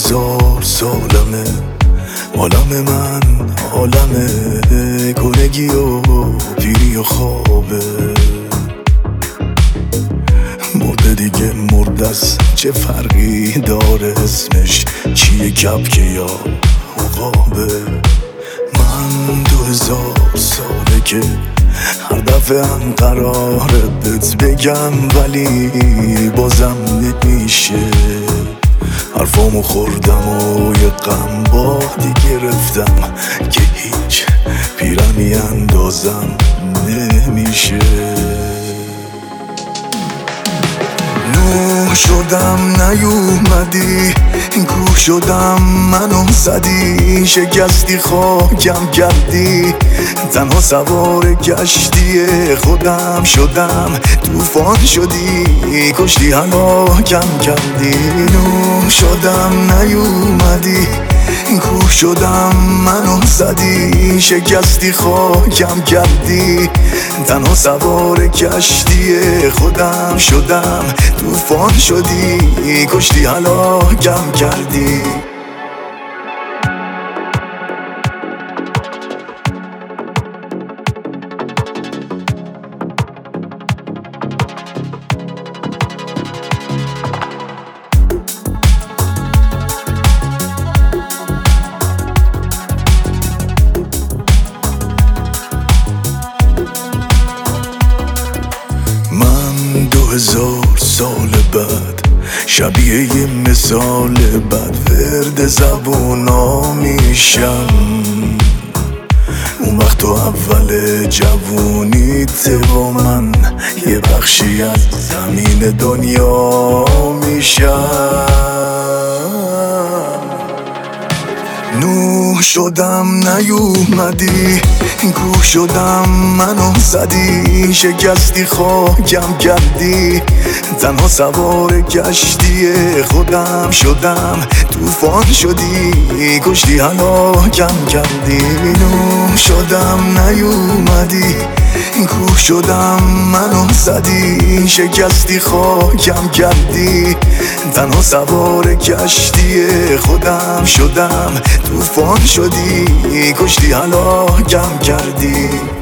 2000 سالمه، عالم من عالمه، گلگی و پیری و خوابه. مرده دیگه مردست، چه فرقی داره اسمش چیه، کپکه یا عقابه. من 2000 ساله که هر دفعه هم قراره بهت بگم، ولی بازم نمیشه. حرفامو خوردم و یه غم بادی گرفتم که هیچ پیرنی اندازم نمیشه. نوح شدم نیومدی، کوه شدم منو زدی، شکستی خاکم کردی، تنها سوار کشتی خودم شدم، طوفان شدی کشتی هلاکم کردی. نوح شدم نیومدی، کوه شدم منو زدی، شکستی خاکم کردی، تنها سوار کشتی خودم شدم، طوفان شدی کشتی هلاکم کردی. من 2000 سال بعد شبیه یه مثال بد، ورد زبونا میشم. اون وقت تو اول جوونیت با من یه بخشی از زمین دنیا میشم. نوح شدم نیومدی، کوه شدم منو زدی، شکستی خاکم کردی، تنها سوار کشتی خودم شدم، طوفان شدی کشتی هلاکم کردی. نوح شدم نیومدی، کوه شدم منو زدی، شکستی خاکم کردی، تنها سوار کشتی خودم شدم، طوفان شدی کشتی هلاکم کردی.